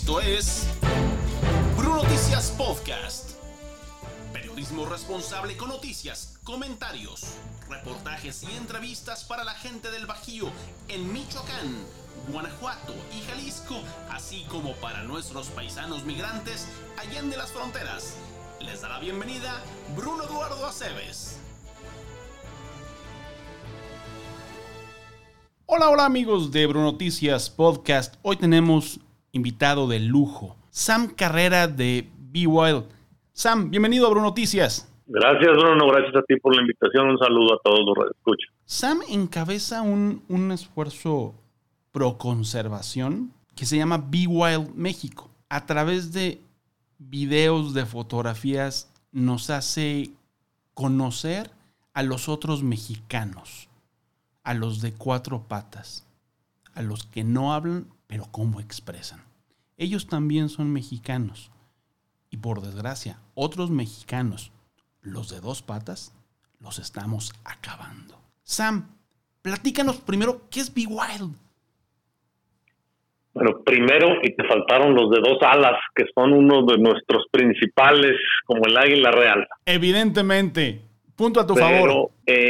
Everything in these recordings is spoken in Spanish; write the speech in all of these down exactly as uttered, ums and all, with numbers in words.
Esto es Bruno Noticias Podcast. Periodismo responsable con noticias, comentarios, reportajes y entrevistas para la gente del Bajío en Michoacán, Guanajuato y Jalisco, así como para nuestros paisanos migrantes allende las fronteras. Les da la bienvenida Bruno Eduardo Aceves. Hola, hola amigos de Bruno Noticias Podcast. Hoy tenemos invitado de lujo, Sam Carrera de Be Wild. Sam, bienvenido a Bruno Noticias. Gracias, Bruno. Gracias a ti por la invitación. Un saludo a todos los radioescuchas. Sam encabeza un, un esfuerzo pro conservación que se llama Be Wild México. A través de videos, de fotografías, nos hace conocer a los otros mexicanos, a los de cuatro patas, a los que no hablan, pero cómo expresan. Ellos también son mexicanos. Y por desgracia, otros mexicanos, los de dos patas, los estamos acabando. Sam, platícanos primero, ¿qué es Be Wild? Bueno, primero, y te faltaron los de dos alas, que son uno de nuestros principales, como el águila real. Evidentemente. Punto a tu Pero, favor.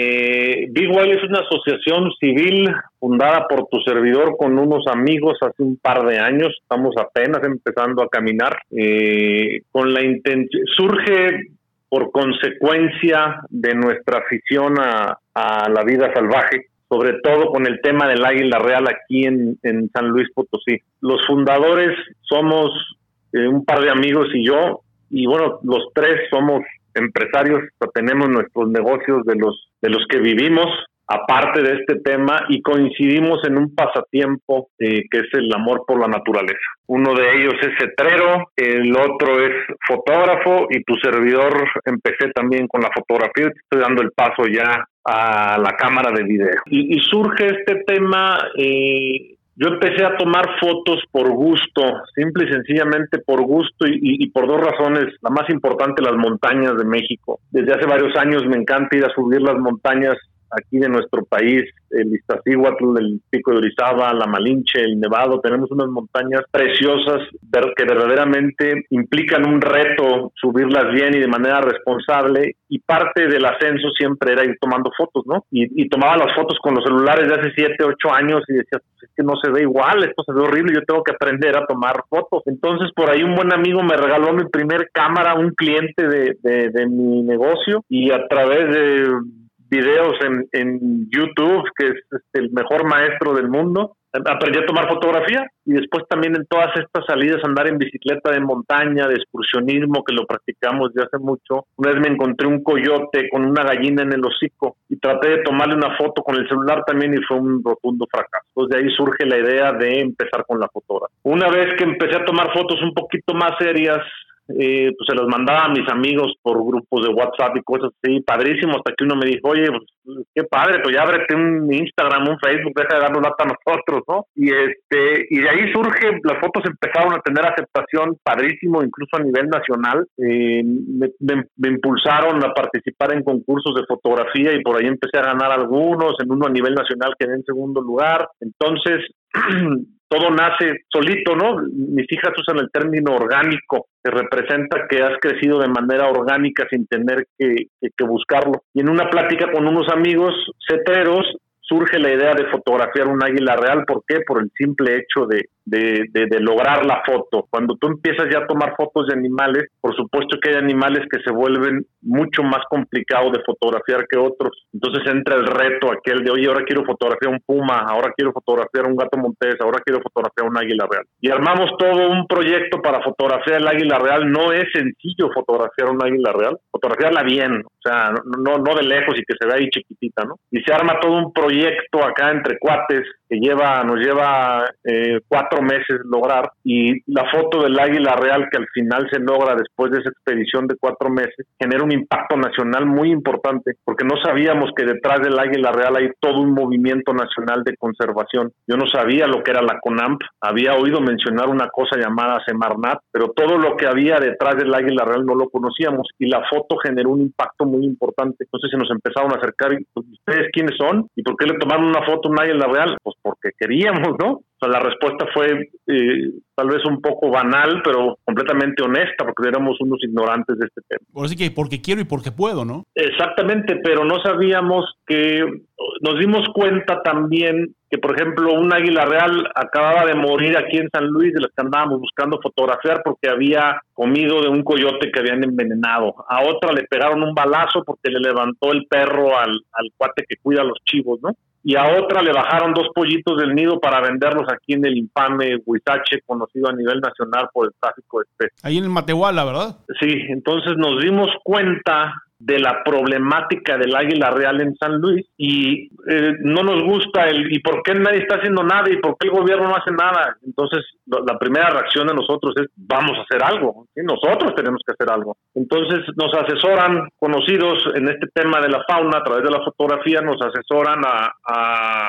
Eh, Be Wild es una asociación civil fundada por tu servidor con unos amigos hace un par de años. Estamos apenas empezando a caminar. Eh, con la intención, surge por consecuencia de nuestra afición a, a la vida salvaje, sobre todo con el tema del águila real aquí en, en San Luis Potosí. Los fundadores somos eh, un par de amigos y yo, y bueno, los tres somos empresarios, tenemos nuestros negocios de los de los que vivimos, aparte de este tema, y coincidimos en un pasatiempo eh, que es el amor por la naturaleza. Uno de ellos es cetrero, el otro es fotógrafo, y tu servidor empecé también con la fotografía, te estoy dando el paso ya a la cámara de video. Y, y surge este tema... Eh, Yo empecé a tomar fotos por gusto, simple y sencillamente por gusto y, y, y por dos razones. La más importante, las montañas de México. Desde hace varios años me encanta ir a subir las montañas aquí de nuestro país, el Iztaccíhuatl, el Pico de Orizaba, la Malinche, el Nevado. Tenemos unas montañas preciosas que verdaderamente implican un reto subirlas bien y de manera responsable, y parte del ascenso siempre era ir tomando fotos, ¿no? Y, y tomaba las fotos con los celulares de hace siete, ocho años y decía, pues es que no se ve igual, esto se ve horrible, yo tengo que aprender a tomar fotos. Entonces por ahí un buen amigo me regaló mi primer cámara, un cliente de, de, de mi negocio, y a través de videos en, en YouTube, que es este, el mejor maestro del mundo, aprendí a tomar fotografía, y después también en todas estas salidas a andar en bicicleta de montaña, de excursionismo, que lo practicamos desde hace mucho. Una vez me encontré un coyote con una gallina en el hocico y traté de tomarle una foto con el celular también y fue un rotundo fracaso. Entonces de ahí surge la idea de empezar con la fotografía. Una vez que empecé a tomar fotos un poquito más serias, Eh, pues se los mandaba a mis amigos por grupos de WhatsApp y cosas así, padrísimo, hasta que uno me dijo, oye, pues qué padre, pues ya ábrete un Instagram, un Facebook, deja de darnos lata a nosotros, ¿no? Y este, y de ahí surge, las fotos empezaron a tener aceptación, padrísimo, incluso a nivel nacional. eh, me, me, me impulsaron a participar en concursos de fotografía y por ahí empecé a ganar algunos, en uno a nivel nacional quedé en segundo lugar. Entonces todo nace solito, ¿no? Mis hijas usan el término orgánico, que representa que has crecido de manera orgánica sin tener que, que, que buscarlo. Y en una plática con unos amigos cetreros surge la idea de fotografiar un águila real. ¿Por qué? Por el simple hecho de, de, de, de lograr la foto. Cuando tú empiezas ya a tomar fotos de animales, por supuesto que hay animales que se vuelven mucho más complicados de fotografiar que otros. Entonces entra el reto aquel de, oye, ahora quiero fotografiar un puma, ahora quiero fotografiar un gato montés, ahora quiero fotografiar un águila real. Y armamos todo un proyecto para fotografiar el águila real. No es sencillo fotografiar un águila real, fotografiarla bien, o sea, no, no de lejos y que se vea ahí chiquitita, ¿no? Y se arma todo un proyecto acá entre cuates que lleva, nos lleva eh, cuatro meses lograr, y la foto del águila real que al final se logra después de esa expedición de cuatro meses genera un impacto nacional muy importante, porque no sabíamos que detrás del águila real hay todo un movimiento nacional de conservación. Yo no sabía lo que era la CONAMP, había oído mencionar una cosa llamada Semarnat, pero todo lo que había detrás del águila real no lo conocíamos, y la foto generó un impacto muy importante. Entonces se nos empezaron a acercar y, pues, ¿ustedes quiénes son? ¿Y por qué le tomaron una foto a un águila real? Pues porque queríamos, ¿no? O sea, la respuesta fue eh, tal vez un poco banal, pero completamente honesta, porque éramos unos ignorantes de este tema. Por así que porque quiero y porque puedo, ¿no? Exactamente, pero no sabíamos que, nos dimos cuenta también que, por ejemplo, un águila real acababa de morir aquí en San Luis, de las que andábamos buscando fotografiar porque había comido de un coyote que habían envenenado. A otra le pegaron un balazo porque le levantó el perro al, al cuate que cuida a los chivos, ¿no? Y a otra le bajaron dos pollitos del nido para venderlos aquí en el infame Huizache, conocido a nivel nacional por el tráfico de especies. Ahí en el Matehuala, ¿verdad? Sí, entonces nos dimos cuenta de la problemática del águila real en San Luis y eh, no nos gusta el ¿y por qué nadie está haciendo nada? ¿Y por qué el gobierno no hace nada? Entonces la primera reacción de nosotros es vamos a hacer algo, ¿sí? Nosotros tenemos que hacer algo. Entonces nos asesoran conocidos en este tema de la fauna a través de la fotografía, nos asesoran a, a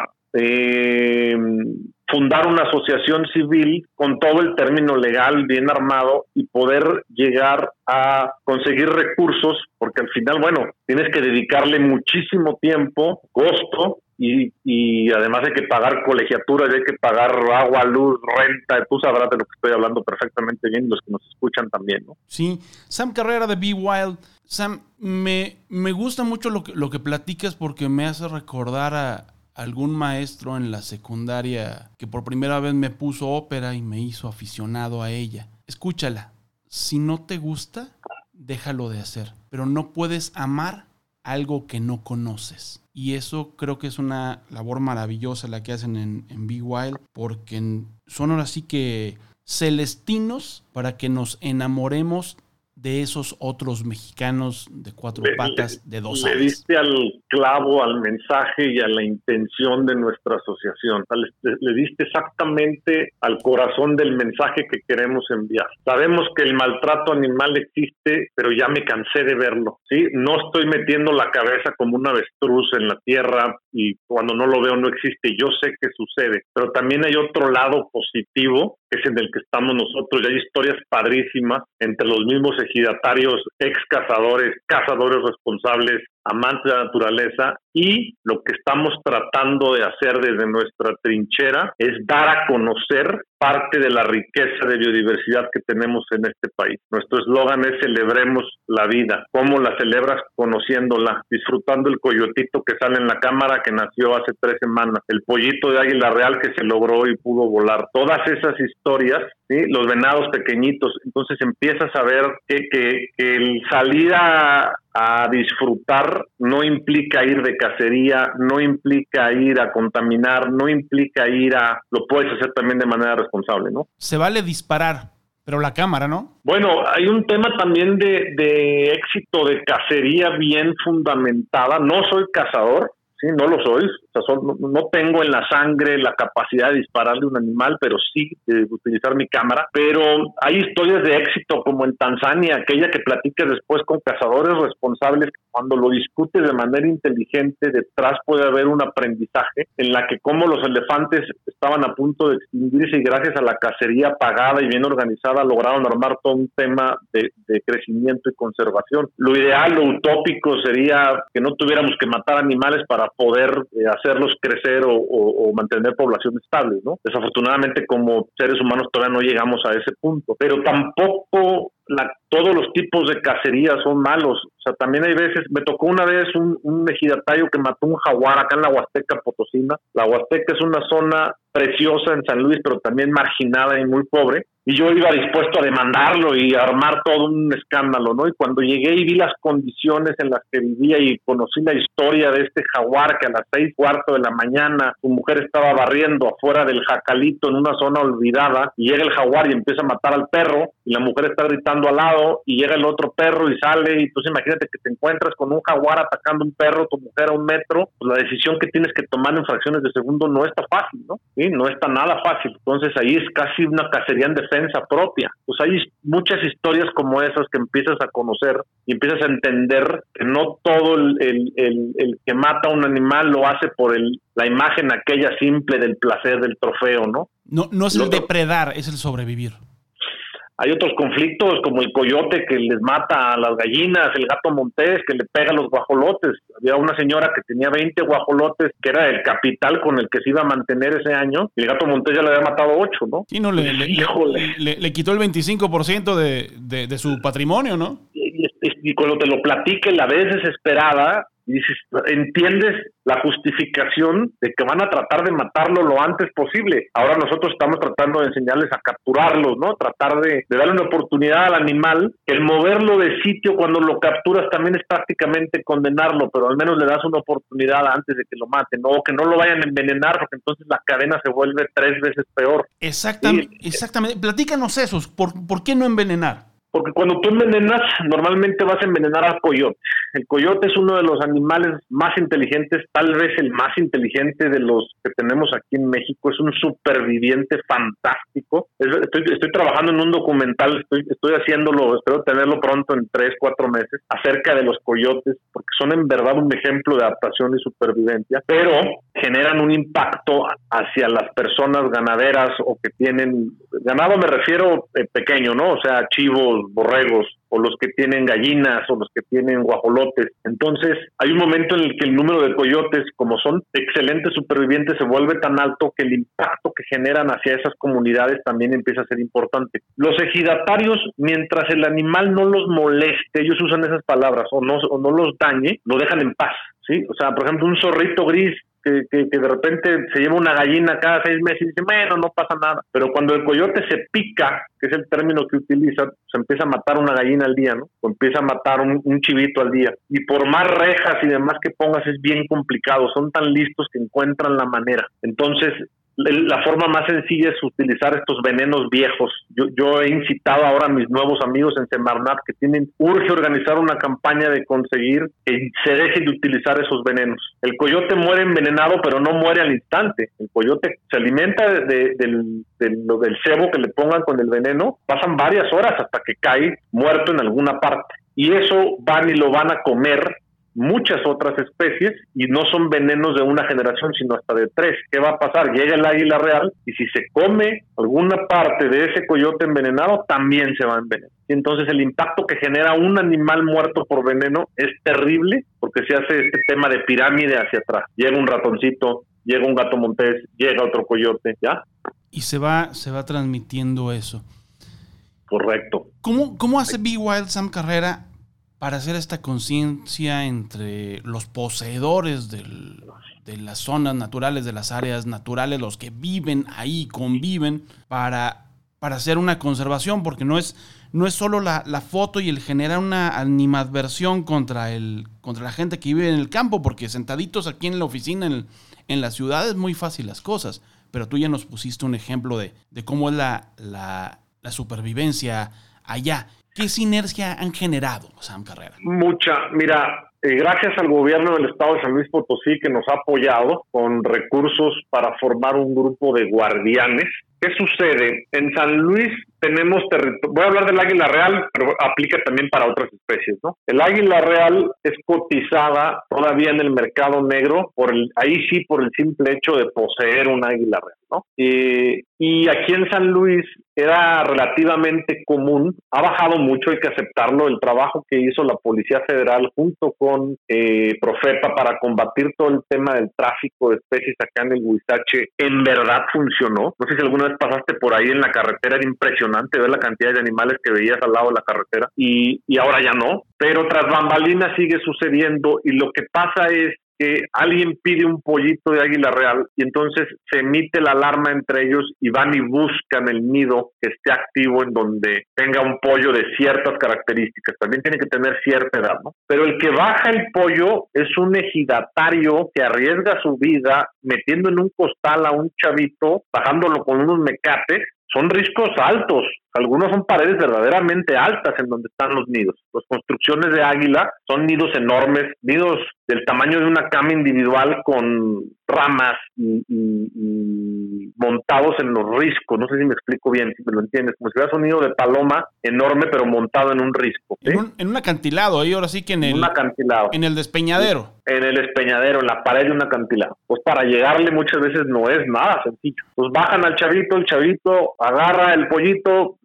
eh, fundar una asociación civil con todo el término legal bien armado y poder llegar a conseguir recursos, porque al final, bueno, tienes que dedicarle muchísimo tiempo, costo, y, y además hay que pagar colegiaturas, hay que pagar agua, luz, renta, tú sabrás de lo que estoy hablando perfectamente bien, los que nos escuchan también, ¿no? Sí, Sam Carrera de Be Wild. Sam, me, me gusta mucho lo que, lo que platicas porque me hace recordar a algún maestro en la secundaria que por primera vez me puso ópera y me hizo aficionado a ella. Escúchala. Si no te gusta, déjalo de hacer. Pero no puedes amar algo que no conoces. Y eso creo que es una labor maravillosa la que hacen en, en Be Wild, porque son ahora sí que celestinos para que nos enamoremos de esos otros mexicanos de cuatro le, patas de dos le alas. Le diste al clavo, al mensaje y a la intención de nuestra asociación. Le, le diste exactamente al corazón del mensaje que queremos enviar. Sabemos que el maltrato animal existe, pero ya me cansé de verlo, ¿sí? No estoy metiendo la cabeza como un avestruz en la tierra y cuando no lo veo no existe. Yo sé que sucede, pero también hay otro lado positivo, que es en el que estamos nosotros, y hay historias padrísimas entre los mismos ejidatarios, ex cazadores, cazadores responsables, amantes de la naturaleza, y lo que estamos tratando de hacer desde nuestra trinchera es dar a conocer parte de la riqueza de biodiversidad que tenemos en este país. Nuestro eslogan es celebremos la vida. ¿Cómo la celebras? Conociéndola, disfrutando el coyotito que sale en la cámara que nació hace tres semanas, el pollito de águila real que se logró y pudo volar. Todas esas historias, ¿sí? Los venados pequeñitos. Entonces empiezas a ver que, que, que el salir a a disfrutar no implica ir de cacería, no implica ir a contaminar, no implica ir a... Lo puedes hacer también de manera responsable, ¿no? Se vale disparar, pero la cámara, ¿no? Bueno, hay un tema también de, de éxito de cacería bien fundamentada. No soy cazador, sí, no lo soy. O sea, son, no, no tengo en la sangre la capacidad de dispararle a un animal, pero sí de utilizar mi cámara. Pero hay historias de éxito como en Tanzania, aquella que platiques después con cazadores responsables, cuando lo discutes de manera inteligente, detrás puede haber un aprendizaje en la que como los elefantes estaban a punto de extinguirse y gracias a la cacería pagada y bien organizada lograron armar todo un tema de, de crecimiento y conservación. Lo ideal, lo utópico sería que no tuviéramos que matar animales para poder eh, hacerlos crecer o, o, o mantener poblaciones estables, ¿no? Desafortunadamente como seres humanos todavía no llegamos a ese punto, pero tampoco la, todos los tipos de cacería son malos. O sea, también hay veces, me tocó una vez un, un ejidatario que mató un jaguar acá en la Huasteca Potosina. La Huasteca es una zona preciosa en San Luis, pero también marginada y muy pobre. Y yo iba dispuesto a demandarlo y a armar todo un escándalo, ¿no? Y cuando llegué y vi las condiciones en las que vivía y conocí la historia de este jaguar que a las seis cuarto de la mañana su mujer estaba barriendo afuera del jacalito en una zona olvidada y llega el jaguar y empieza a matar al perro y la mujer está gritando al lado y llega el otro perro y sale y entonces imagínate que te encuentras con un jaguar atacando a un perro, tu mujer a un metro, pues la decisión que tienes que tomar en fracciones de segundo no está fácil, ¿no? Sí, no está nada fácil. Entonces ahí es casi una cacería en defensa propia. Pues hay muchas historias como esas que empiezas a conocer y empiezas a entender que no todo el, el, el, el que mata a un animal lo hace por el, la imagen aquella simple del placer del trofeo, ¿no? No, no es el depredar, es el sobrevivir. Hay otros conflictos como el coyote que les mata a las gallinas, el gato montés que le pega a los guajolotes. Había una señora que tenía veinte guajolotes, que era el capital con el que se iba a mantener ese año, y el gato montés ya le había matado ocho, ¿no? Sí, no, le, le, le, le, le quitó el veinticinco por ciento de, de, de su patrimonio, ¿no? Y, y, y cuando te lo platique, la vez desesperada, y dices, entiendes la justificación de que van a tratar de matarlo lo antes posible. Ahora nosotros estamos tratando de enseñarles a capturarlos, ¿no? Tratar de, de darle una oportunidad al animal. El moverlo de sitio cuando lo capturas también es prácticamente condenarlo, pero al menos le das una oportunidad antes de que lo maten, ¿no? O que no lo vayan a envenenar, porque entonces la cadena se vuelve tres veces peor. Exactamente. Y, exactamente. Platícanos esos. ¿Por, ¿Por qué no envenenar? Porque cuando tú envenenas, normalmente vas a envenenar al coyote. El coyote es uno de los animales más inteligentes, tal vez el más inteligente de los que tenemos aquí en México. Es un superviviente fantástico. Estoy, estoy trabajando en un documental, estoy, estoy haciéndolo, espero tenerlo pronto en tres, cuatro meses, acerca de los coyotes, porque son en verdad un ejemplo de adaptación y supervivencia, pero generan un impacto hacia las personas ganaderas o que tienen, ganado me refiero eh, pequeño, ¿no? O sea, chivos, borregos, o los que tienen gallinas, o los que tienen guajolotes. Entonces, hay un momento en el que el número de coyotes, como son excelentes supervivientes, se vuelve tan alto que el impacto que generan hacia esas comunidades también empieza a ser importante. Los ejidatarios, mientras el animal no los moleste, ellos usan esas palabras, o no, o no los dañe, lo dejan en paz, ¿sí? O sea, por ejemplo, un zorrito gris Que, que, que de repente se lleva una gallina cada seis meses y dice, bueno, no pasa nada. Pero cuando el coyote se pica, que es el término que utiliza, se empieza a matar una gallina al día, ¿no? O empieza a matar un, un chivito al día. Y por más rejas y demás que pongas, es bien complicado. Son tan listos que encuentran la manera. Entonces, la forma más sencilla es utilizar estos venenos viejos. Yo, yo he incitado ahora a mis nuevos amigos en Semarnat que tienen, urge organizar una campaña de conseguir que se deje de utilizar esos venenos. El coyote muere envenenado, pero no muere al instante. El coyote se alimenta de, de, del, de, lo, del cebo que le pongan con el veneno, pasan varias horas hasta que cae muerto en alguna parte. Y eso van y lo van a comer muchas otras especies, y no son venenos de una generación, sino hasta de tres. ¿Qué va a pasar? Llega el águila real, y si se come alguna parte de ese coyote envenenado, también se va a envenenar. Y entonces el impacto que genera un animal muerto por veneno es terrible, porque se hace este tema de pirámide hacia atrás. Llega un ratoncito, llega un gato montés, llega otro coyote, ¿ya? Y se va, se va transmitiendo eso. Correcto. ¿Cómo, cómo hace Be Wild, Sam Carrera, para hacer esta conciencia entre los poseedores del, de las zonas naturales, de las áreas naturales, los que viven ahí, conviven, para, para hacer una conservación? Porque no es, no es solo la, la foto y el generar una animadversión contra, el, contra la gente que vive en el campo, porque sentaditos aquí en la oficina, en, en la ciudad, es muy fácil las cosas. Pero tú ya nos pusiste un ejemplo de, de cómo es la, la, la supervivencia allá. ¿Qué sinergia han generado, Sam Carrera? Mucha. Mira, eh, gracias al gobierno del estado de San Luis Potosí, que nos ha apoyado con recursos para formar un grupo de guardianes. ¿Qué sucede? En San Luis tenemos territorio. Voy a hablar del águila real, pero aplica también para otras especies, ¿no? El águila real es cotizada todavía en el mercado negro, por el, ahí sí por el simple hecho de poseer un águila real, ¿no? Eh, y aquí en San Luis era relativamente común, ha bajado mucho, hay que aceptarlo, el trabajo que hizo la Policía Federal junto con eh, Profepa para combatir todo el tema del tráfico de especies acá en el Huizache, en verdad funcionó. No sé si alguna vez pasaste por ahí en la carretera, era impresionante ver la cantidad de animales que veías al lado de la carretera, y, y ahora ya no, pero tras bambalinas sigue sucediendo, y lo que pasa es que alguien pide un pollito de águila real y entonces se emite la alarma entre ellos y van y buscan el nido que esté activo en donde tenga un pollo de ciertas características. También tiene que tener cierta edad, ¿no? Pero el que baja el pollo es un ejidatario que arriesga su vida metiendo en un costal a un chavito, bajándolo con unos mecates. Son riscos altos, algunos son paredes verdaderamente altas en donde están los nidos. Las construcciones de águila son nidos enormes, nidos del tamaño de una cama individual con ramas y, y, y montados en los riscos. No sé si me explico bien, si me lo entiendes, como si fuera un nido de paloma enorme pero montado en un risco, ¿sí? En un, en un acantilado, ahí ahora sí que en el, un acantilado. En el despeñadero. En el despeñadero, en la pared de un acantilado. Pues para llegarle muchas veces no es nada sencillo. Pues bajan al chavito, el chavito agarra el pollito,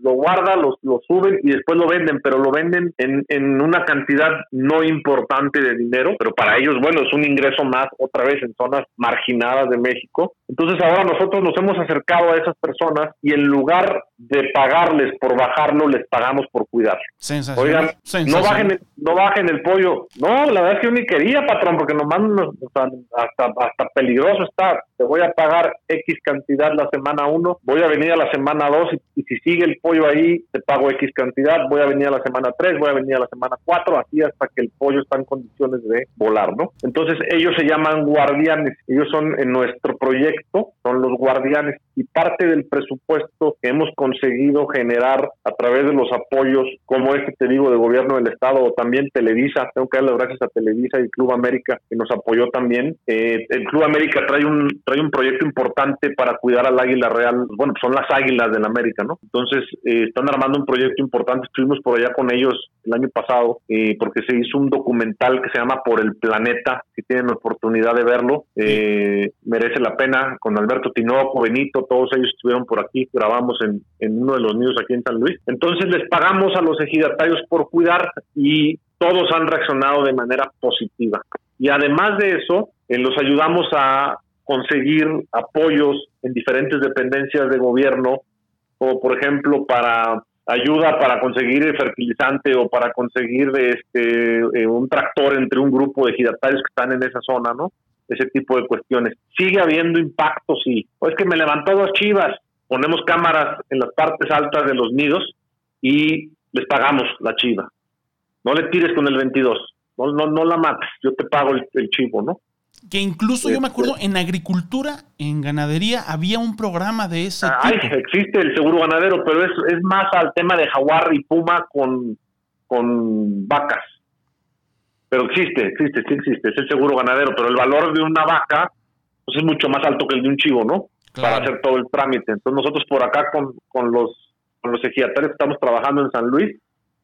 lo guarda, lo, lo suben y después lo venden, pero lo venden en, en una cantidad no importante de dinero, pero para ellos, bueno, es un ingreso más, otra vez en zonas marginadas de México. Entonces ahora nosotros nos hemos acercado a esas personas y en lugar de pagarles por bajarlo, les pagamos por cuidar. Oigan, no bajen, el, no bajen el pollo. No, la verdad es que yo ni quería, patrón, porque nomás nos, o sea, hasta, hasta peligroso está. Te voy a pagar X cantidad la semana uno, voy a venir a la semana dos y, y si sigue el pollo ahí, te pago X cantidad, voy a venir a la semana tres, voy a venir a la semana cuatro, así hasta que el pollo está en condiciones de volar, ¿no? Entonces ellos se llaman guardianes, ellos son en nuestro proyecto, son los guardianes, y parte del presupuesto que hemos conseguido generar a través de los apoyos, como este te digo, de gobierno del estado, o también Televisa, tengo que darle gracias a Televisa y Club América, que nos apoyó también. Eh, el Club América trae un trae un proyecto importante para cuidar al águila real, bueno, son las águilas del América, ¿no? Entonces, eh, están armando un proyecto importante, estuvimos por allá con ellos el año pasado, eh, porque se hizo un documental que se llama Por el Planeta, si tienen la oportunidad de verlo, eh, merece la pena, con Alberto Tinoco, Benito, todos ellos estuvieron por aquí, grabamos en, en uno de los nidos aquí en San Luis. Entonces les pagamos a los ejidatarios por cuidar y todos han reaccionado de manera positiva. Y además de eso, eh, los ayudamos a conseguir apoyos en diferentes dependencias de gobierno, como por ejemplo para ayuda para conseguir el fertilizante o para conseguir este eh, un tractor entre un grupo de ejidatarios que están en esa zona, ¿no? Ese tipo de cuestiones. Sigue habiendo impacto, sí. O es que me levantó dos chivas, ponemos cámaras en las partes altas de los nidos y les pagamos la chiva. No le tires con el veintidós, no, no, no la mates, yo te pago el, el chivo, ¿no? Que incluso yo me acuerdo en agricultura, en ganadería, había un programa de ese Ay, tipo. Existe el seguro ganadero, pero es, es más al tema de jaguar y puma con, con vacas. Pero existe, existe, sí existe, es el seguro ganadero, pero el valor de una vaca pues es mucho más alto que el de un chivo, ¿no? Claro. Para hacer todo el trámite. Entonces nosotros por acá con, con los con los ejidatarios que estamos trabajando en San Luis,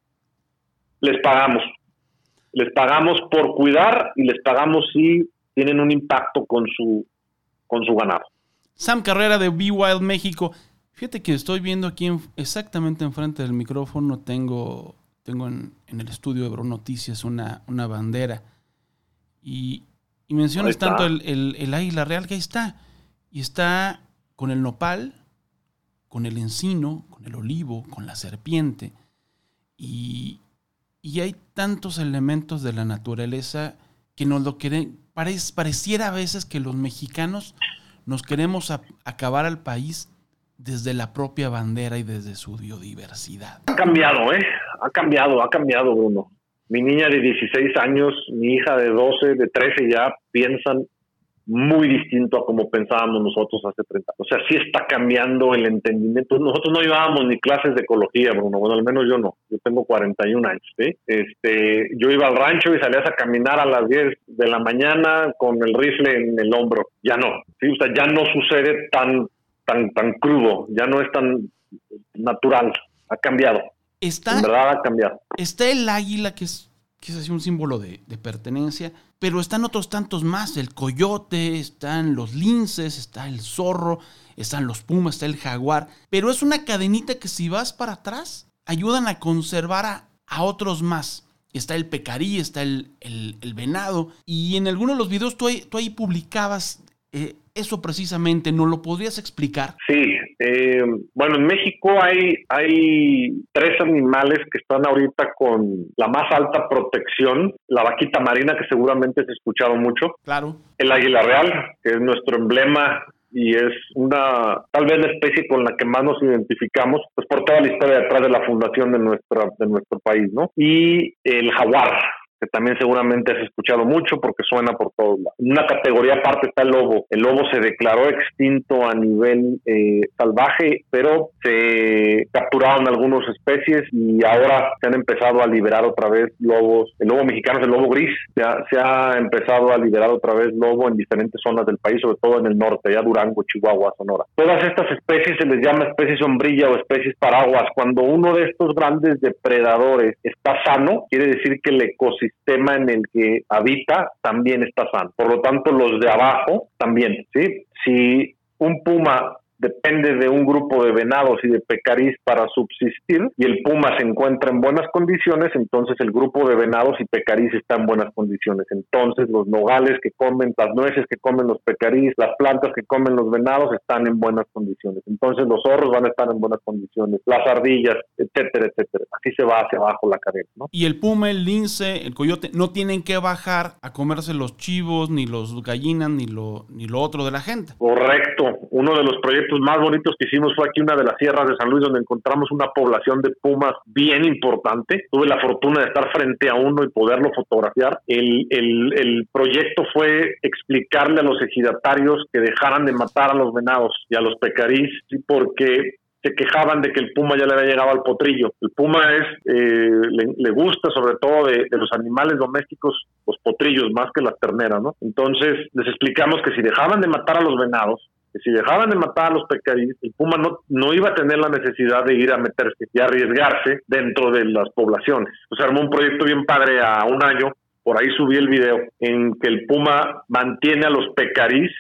les pagamos. Les pagamos por cuidar y les pagamos si tienen un impacto con su con su ganado. Sam Carrera de Be Wild México. Fíjate que estoy viendo aquí en, exactamente enfrente del micrófono, tengo, tengo en, en el estudio de Bro Noticias una, una bandera. Y, y mencionas tanto el, el, el águila real, que ahí está. Y está con el nopal, con el encino, con el olivo, con la serpiente. Y, y hay tantos elementos de la naturaleza que nos lo quieren. Parec- pareciera a veces que los mexicanos nos queremos a- acabar al país desde la propia bandera y desde su biodiversidad. Ha cambiado, ¿eh? Ha cambiado, ha cambiado, Bruno. Mi niña de dieciséis años, mi hija de doce, de trece ya piensan muy distinto a como pensábamos nosotros hace treinta. O sea, sí está cambiando el entendimiento. Nosotros no llevábamos ni clases de ecología, Bruno. Bueno, al menos yo no. Yo tengo cuarenta y un años, ¿sí? Este, yo iba al rancho y salías a caminar a las diez de la mañana con el rifle en el hombro. Ya no, ¿sí? O sea, ya no sucede tan, tan, tan crudo. Ya no es tan natural. Ha cambiado. Está, en verdad ha cambiado. Está el águila, que es, que es así un símbolo de, de pertenencia, pero están otros tantos más, el coyote, están los linces, está el zorro, están los pumas, está el jaguar, pero es una cadenita que si vas para atrás, ayudan a conservar a, a otros más. Está el pecarí, está el, el, el venado, y en algunos de los videos tú ahí, tú ahí publicabas eh, eso precisamente, ¿nos lo podrías explicar? Sí, eh, bueno, en México hay, hay tres animales que están ahorita con la más alta protección. La vaquita marina, que seguramente has escuchado mucho. Claro. El águila real, que es nuestro emblema y es una, tal vez la especie con la que más nos identificamos, pues por toda la historia detrás de la fundación de nuestra, de nuestro país, ¿no? Y el jaguar, que también seguramente has escuchado mucho porque suena por todos lados. En una categoría aparte está el lobo. El lobo se declaró extinto a nivel eh, salvaje, pero se capturaron algunas especies y ahora se han empezado a liberar otra vez lobos. El lobo mexicano es el lobo gris. Se ha, se ha empezado a liberar otra vez lobo en diferentes zonas del país, sobre todo en el norte, allá Durango, Chihuahua, Sonora. Todas estas especies se les llama especies sombrilla o especies paraguas. Cuando uno de estos grandes depredadores está sano, quiere decir que el ecosistema sistema en el que habita también está sano. Por lo tanto, los de abajo también, ¿sí? Si un puma depende de un grupo de venados y de pecarís para subsistir, y el puma se encuentra en buenas condiciones, entonces el grupo de venados y pecarís está en buenas condiciones. Entonces los nogales que comen, las nueces que comen los pecarís, las plantas que comen los venados están en buenas condiciones. Entonces los zorros van a estar en buenas condiciones, las ardillas, etcétera, etcétera. Así se va hacia abajo la cadena, ¿no? Y el puma, el lince, el coyote no tienen que bajar a comerse los chivos, ni los gallinas, ni lo, ni lo otro de la gente. Correcto. Uno de los proyectos más bonitos que hicimos fue aquí una de las sierras de San Luis, donde encontramos una población de pumas bien importante. Tuve la fortuna de estar frente a uno y poderlo fotografiar. El, el, el proyecto fue explicarle a los ejidatarios que dejaran de matar a los venados y a los pecarís, ¿sí? Porque se quejaban de que el puma ya le había llegado al potrillo. El puma es eh, le, le gusta sobre todo de, de los animales domésticos, los potrillos, más que las terneras, ¿no? Entonces les explicamos que si dejaban de matar a los venados, que si dejaban de matar a los pecarís, el puma no, no iba a tener la necesidad de ir a meterse y arriesgarse dentro de las poblaciones. Pues armó un proyecto bien padre a un año, por ahí subí el video, en que el puma mantiene a los pecarís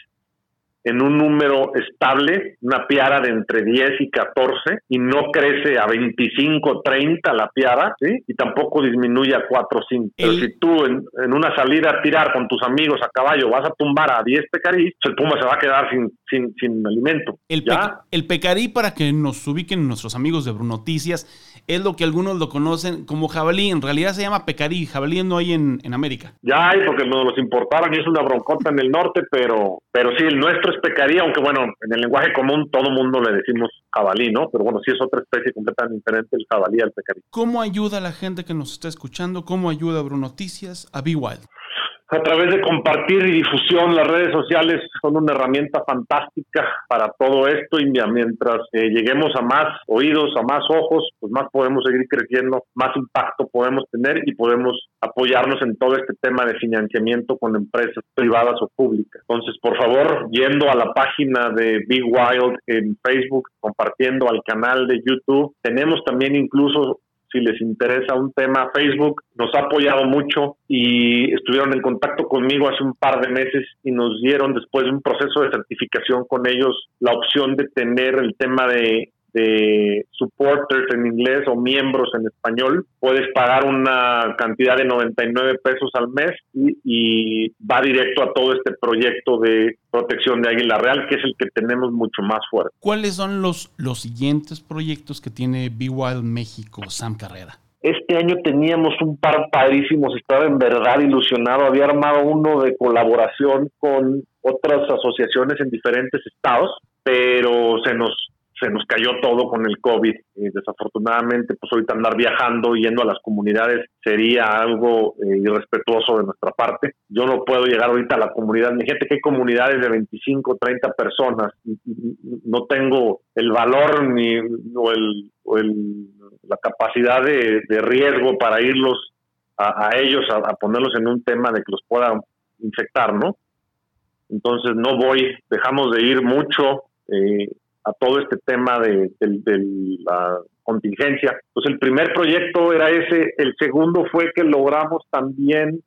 en un número estable, una piara de entre diez y catorce, y no crece a veinticinco, treinta la piara, ¿sí? Y tampoco disminuye a cuatro o cinco. El... Pero si tú en, en una salida a tirar con tus amigos a caballo vas a tumbar a diez pecarís, el puma se va a quedar sin, sin, sin alimento. El, pe el pecarí, para que nos ubiquen nuestros amigos de Brunoticias, es lo que algunos lo conocen como jabalí. En realidad se llama pecarí. Jabalí no hay en, en América. Ya hay, porque nos los importaron y es una broncota en el norte, pero, pero sí, el nuestro es pecarí, aunque bueno, en el lenguaje común todo mundo le decimos jabalí, ¿no? Pero bueno, sí es otra especie completamente diferente el jabalí al pecarí. ¿Cómo ayuda a la gente que nos está escuchando? ¿Cómo ayuda a Brunoticias a Be Wild? A través de compartir y difusión, las redes sociales son una herramienta fantástica para todo esto, y mientras eh, lleguemos a más oídos, a más ojos, pues más podemos seguir creciendo, más impacto podemos tener y podemos apoyarnos en todo este tema de financiamiento con empresas privadas o públicas. Entonces, por favor, yendo a la página de Be Wild en Facebook, compartiendo al canal de YouTube, tenemos también incluso, si les interesa un tema, Facebook nos ha apoyado mucho y estuvieron en contacto conmigo hace un par de meses y nos dieron, después de un proceso de certificación con ellos, la opción de tener el tema de, de supporters en inglés o miembros en español. Puedes pagar una cantidad de noventa y nueve pesos al mes y, y va directo a todo este proyecto de protección de águila real, que es el que tenemos mucho más fuerte. ¿Cuáles son los, los siguientes proyectos que tiene Be Wild México, Sam Carrera? Este año teníamos un par padrísimos, estaba en verdad ilusionado, había armado uno de colaboración con otras asociaciones en diferentes estados, pero se nos se nos cayó todo con el COVID. Y desafortunadamente, pues ahorita andar viajando y yendo a las comunidades sería algo eh, irrespetuoso de nuestra parte. Yo no puedo llegar ahorita a la comunidad. Mi gente, que hay comunidades de veinticinco, treinta personas. Y, y, no tengo el valor ni o, el, o el, la capacidad de, de riesgo para irlos a, a ellos, a, a ponerlos en un tema de que los puedan infectar, ¿no? Entonces no voy, dejamos de ir mucho eh, a todo este tema de, de, de la contingencia. Entonces el primer proyecto era ese, el segundo fue que logramos también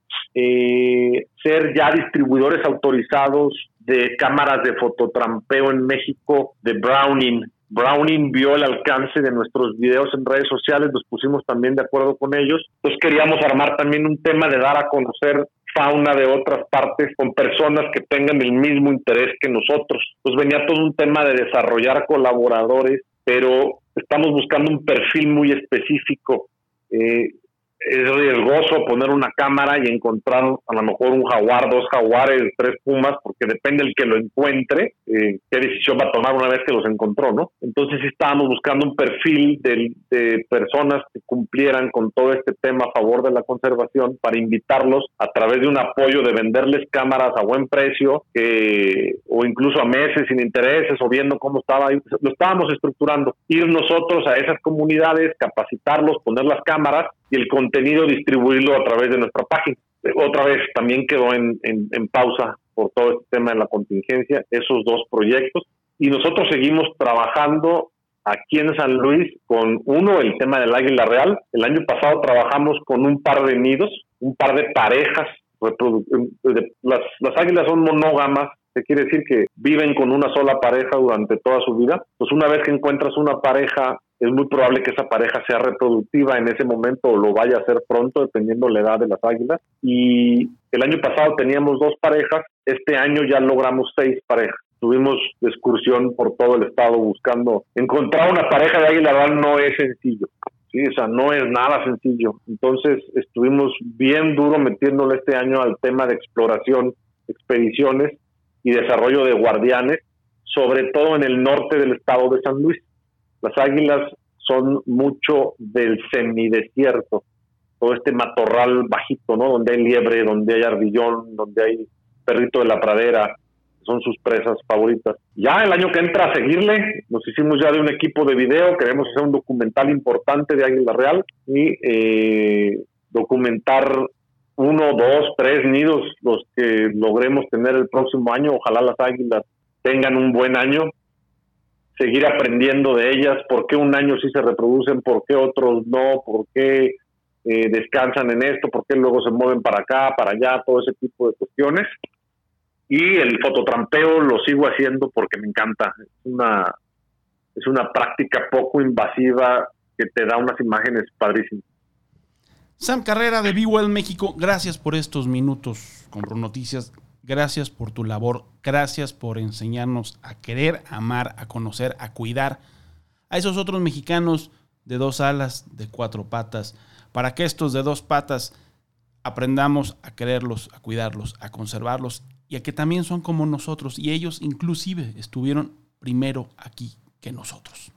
eh, ser ya distribuidores autorizados de cámaras de fototrampeo en México de Browning. Browning vio el alcance de nuestros videos en redes sociales, nos pusimos también de acuerdo con ellos. Entonces queríamos armar también un tema de dar a conocer fauna de otras partes con personas que tengan el mismo interés que nosotros. Pues venía todo un tema de desarrollar colaboradores, pero estamos buscando un perfil muy específico. Eh, es riesgoso poner una cámara y encontrar a lo mejor un jaguar, dos jaguares, tres pumas, porque depende del que lo encuentre, eh, qué decisión va a tomar una vez que los encontró, ¿no? Entonces sí estábamos buscando un perfil de, de personas que cumplieran con todo este tema a favor de la conservación para invitarlos a través de un apoyo de venderles cámaras a buen precio, eh, o incluso a meses sin intereses, o viendo cómo estaba ahí. Lo estábamos estructurando, ir nosotros a esas comunidades, capacitarlos, poner las cámaras y el contenido distribuirlo a través de nuestra página. Otra vez también quedó en, en, en pausa por todo este tema de la contingencia, esos dos proyectos, y nosotros seguimos trabajando aquí en San Luis con uno, el tema del águila real. El año pasado trabajamos con un par de nidos, un par de parejas. Las, las águilas son monógamas, ¿Qué quiere decir? Que viven con una sola pareja durante toda su vida. Pues una vez que encuentras una pareja, es muy probable que esa pareja sea reproductiva en ese momento o lo vaya a hacer pronto, dependiendo la edad de las águilas. Y el año pasado teníamos dos parejas, este año ya logramos seis parejas. Tuvimos excursión por todo el estado buscando encontrar una pareja de águila real. No es sencillo, sí, o sea, no es nada sencillo. Entonces estuvimos bien duro metiéndole este año al tema de exploración, expediciones y desarrollo de guardianes, sobre todo en el norte del estado de San Luis. Las águilas son mucho del semidesierto, todo este matorral bajito, ¿no? Donde hay liebre, donde hay ardillón, donde hay perrito de la pradera, son sus presas favoritas. Ya el año que entra a seguirle, nos hicimos ya de un equipo de video, queremos hacer un documental importante de águila real y eh, documentar uno, dos, tres nidos, los que logremos tener el próximo año. Ojalá las águilas tengan un buen año, seguir aprendiendo de ellas, por qué un año sí se reproducen, por qué otros no, por qué eh, descansan en esto, por qué luego se mueven para acá, para allá, todo ese tipo de cuestiones. Y el fototrampeo lo sigo haciendo porque me encanta. Es una, es una práctica poco invasiva que te da unas imágenes padrísimas. Sam Carrera de Be Well México, gracias por estos minutos con Bruno Noticias. Gracias por tu labor. Gracias por enseñarnos a querer, a amar, a conocer, a cuidar a esos otros mexicanos de dos alas, de cuatro patas, para que estos de dos patas aprendamos a quererlos, a cuidarlos, a conservarlos y a que también son como nosotros y ellos inclusive estuvieron primero aquí que nosotros.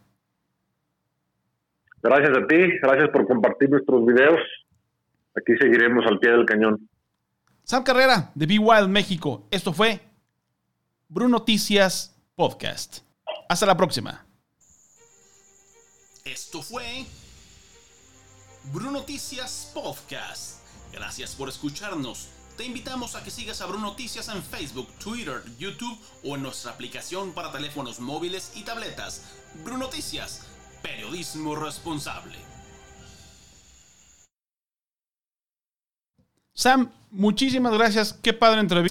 Gracias a ti, gracias por compartir nuestros videos. Aquí seguiremos al pie del cañón. Sam Carrera de Be Wild México. Esto fue Bruno Noticias Podcast. Hasta la próxima. Esto fue Bruno Noticias Podcast. Gracias por escucharnos. Te invitamos a que sigas a Bruno Noticias en Facebook, Twitter, YouTube o en nuestra aplicación para teléfonos móviles y tabletas. Bruno Noticias, periodismo responsable. Sam, muchísimas gracias. Qué padre entrevista.